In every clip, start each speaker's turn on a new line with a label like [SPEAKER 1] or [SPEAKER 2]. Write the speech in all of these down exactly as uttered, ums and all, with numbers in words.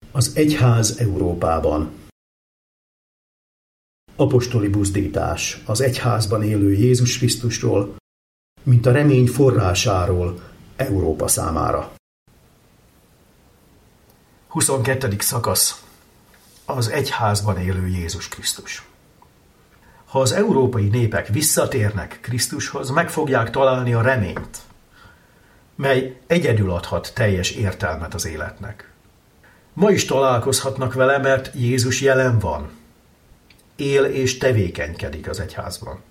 [SPEAKER 1] Az egyház Európában. Apostoli buzdítás az egyházban élő Jézus Krisztusról, mint a remény forrásáról Európa számára. huszonkettedik szakasz. Az egyházban élő Jézus Krisztus. Ha az európai népek visszatérnek Krisztushoz, meg fogják találni a reményt, mely egyedül adhat teljes értelmet az életnek. Ma is találkozhatnak vele, mert Jézus jelen van. Él és tevékenykedik az egyházban.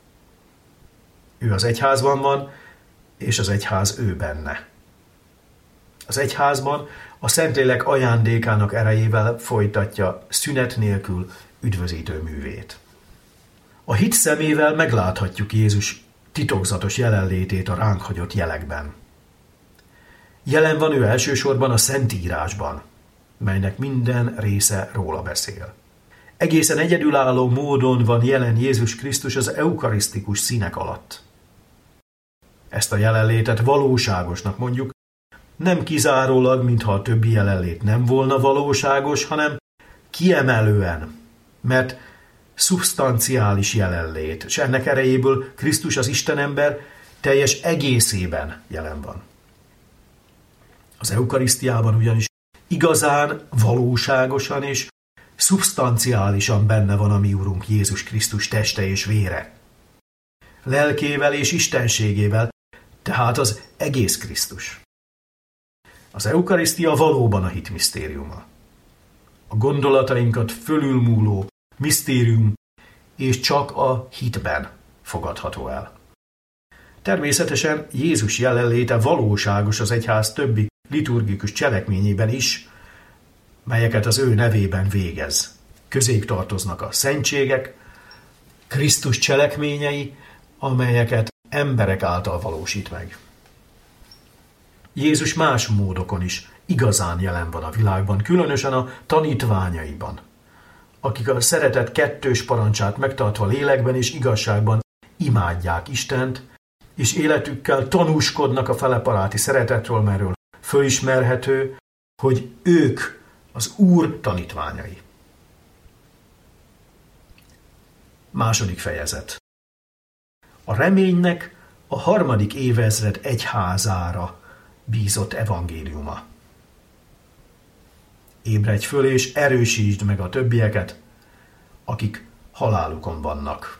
[SPEAKER 1] Ő az egyházban van, és az egyház ő benne. Az egyházban a Szentlélek ajándékának erejével folytatja szünet nélkül üdvözítő művét. A hit szemével megláthatjuk Jézus titokzatos jelenlétét a ránk hagyott jelekben. Jelen van ő elsősorban a Szentírásban, melynek minden része róla beszél. Egészen egyedülálló módon van jelen Jézus Krisztus az eukarisztikus színek alatt. Ezt a jelenlétet valóságosnak mondjuk, nem kizárólag, mintha a többi jelenlét nem volna valóságos, hanem kiemelően, mert szubstanciális jelenlét, és ennek erejéből Krisztus az Istenember teljes egészében jelen van. Az eukarisztiában ugyanis igazán, valóságosan és szubstanciálisan benne van a mi Urunk Jézus Krisztus teste és vére. Lelkével és istenségével, tehát az egész Krisztus. Az eukarisztia valóban a hit misztériuma. A gondolatainkat fölülmúló misztérium, és csak a hitben fogadható el. Természetesen Jézus jelenléte valóságos az egyház többi liturgikus cselekményében is, melyeket az ő nevében végez. Közéjük tartoznak a szentségek, Krisztus cselekményei, amelyeket emberek által valósít meg. Jézus más módokon is igazán jelen van a világban, különösen a tanítványaiban, akik a szeretet kettős parancsát megtartva lélekben és igazságban imádják Istent, és életükkel tanúskodnak a feleparáti szeretetről, merről fölismerhető, hogy ők az Úr tanítványai. Második fejezet. A reménynek a harmadik évezred egyházára bízott evangéliuma. Ébredj föl és erősítsd meg a többieket, akik halálukon vannak.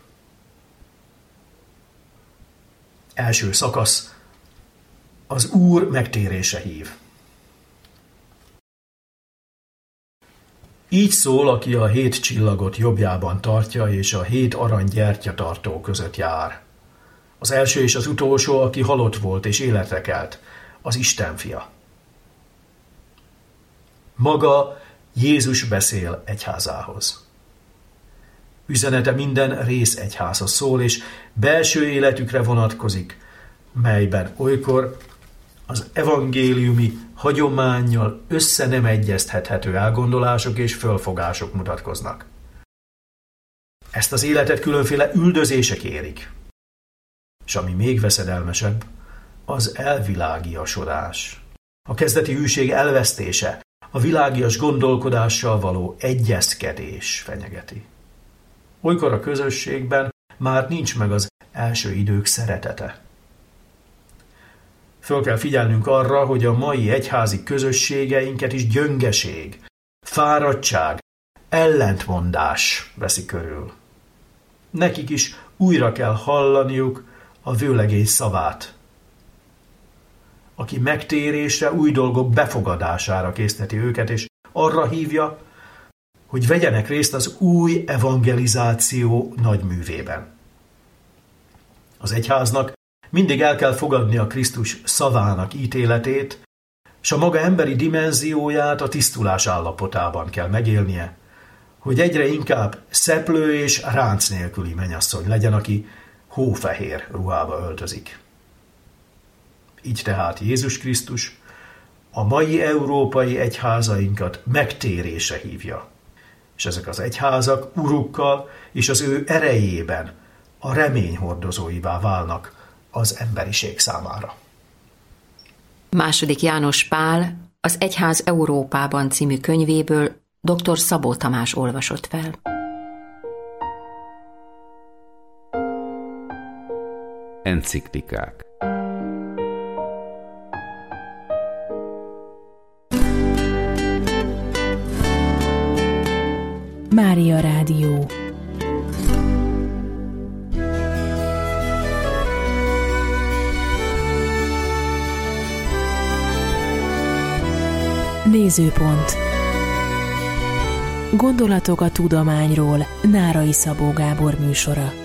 [SPEAKER 1] Első szakasz. Az Úr megtérése hív. Így szól, aki a hét csillagot jobbjában tartja, és a hét arany gyertyatartó között jár. Az első és az utolsó, aki halott volt és életre kelt, az Isten fia. Maga Jézus beszél egyházához. Üzenete minden rész egyházhoz szól, és belső életükre vonatkozik, melyben olykor az evangéliumi hagyománnyal össze nem egyeztethető elgondolások és fölfogások mutatkoznak. Ezt az életet különféle üldözések érik. És ami még veszedelmesebb, az elvilágiasodás. A kezdeti hűség elvesztése, a világias gondolkodással való egyezkedés fenyegeti. Olykor a közösségben már nincs meg az első idők szeretete. Föl kell figyelnünk arra, hogy a mai egyházi közösségeinket is gyöngeség, fáradtság, ellentmondás veszi körül. Nekik is újra kell hallaniuk a vőlegény szavát, aki megtérésre, új dolgok befogadására készteti őket, és arra hívja, hogy vegyenek részt az új evangelizáció nagyművében. Az egyháznak mindig el kell fogadni a Krisztus szavának ítéletét, és a maga emberi dimenzióját a tisztulás állapotában kell megélnie, hogy egyre inkább szeplő és ránc nélküli mennyasszony legyen, aki hófehér ruhába öltözik. Így tehát Jézus Krisztus a mai európai egyházainkat megtérése hívja, és ezek az egyházak urukkal és az ő erejében a remény hordozóivá válnak az emberiség számára.
[SPEAKER 2] Második János Pál Az Egyház Európában című könyvéből dr. Szabó Tamás olvasott fel.
[SPEAKER 3] Enciklikák.
[SPEAKER 4] Mária Rádió. Nézőpont. Gondolatok a tudományról. Nárai Szabó Gábor műsora.